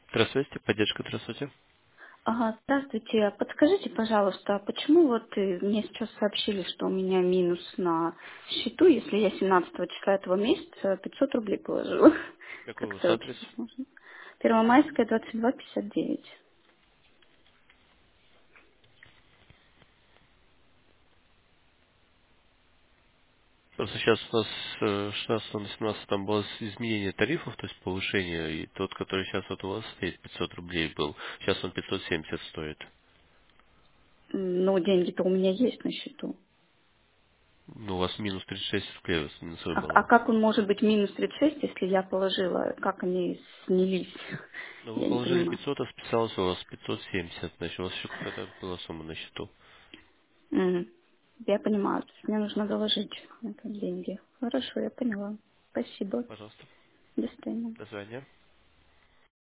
Здравствуйте, поддержка, здравствуйте. Ага, здравствуйте. Подскажите, пожалуйста, а почему мне сейчас сообщили, что у меня минус на счету, если я 17 числа этого месяца 500 рублей положила? Какой у Так вас адрес? сообщить можно? Первомайская, 22,59. Просто сейчас у нас 16 на 17 там было изменение тарифов, то есть повышение, и тот, который сейчас вот у вас стоит, 500 рублей был, сейчас он 570 стоит. Ну, деньги-то у меня есть на счету. Ну, у вас минус 36 рублей у вас минусовой А баланс. как он может быть минус 36, если я положила, как они снялись? Ну, вы Я не положили понимаю. 500, а списалось у вас 570, значит, у вас еще какая-то была сумма на счету. Мгм. Я понимаю, то есть мне нужно доложить это деньги. Хорошо, я поняла. Спасибо. Пожалуйста. До свидания. До свидания.